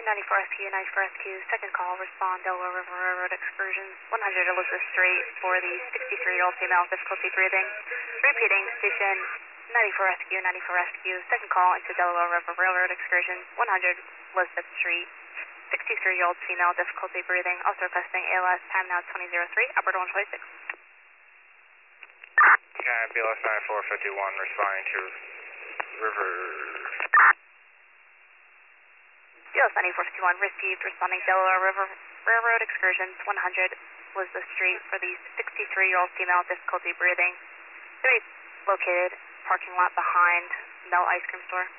94SQ, 94SQ, second call, respond, Delaware River Railroad excursions, 100 Elizabeth Street for the 63-year-old female, difficulty breathing. Repeating, station 94SQ, 94SQ, second call into Delaware River Railroad excursions, 100 Elizabeth Street, 63-year-old female, difficulty breathing, also requesting ALS, time now 2003, upward 126. BLS 9451, responding to River. BLS 9451, received, responding Delaware River Railroad excursions, 100 Elizabeth Street for the 63-year-old female, difficulty breathing. To be located parking lot behind Mel Ice Cream Store.